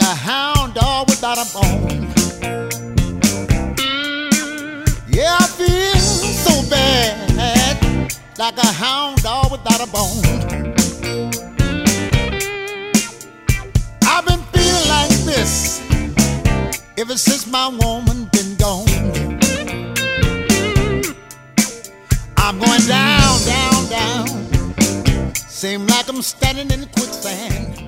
a hound dog without a bone. Yeah, I feel so bad, like a hound dog without a bone. I've been feeling like this ever since my woman been gone. I'm going down, down, down. Seem like I'm standing in quicksand.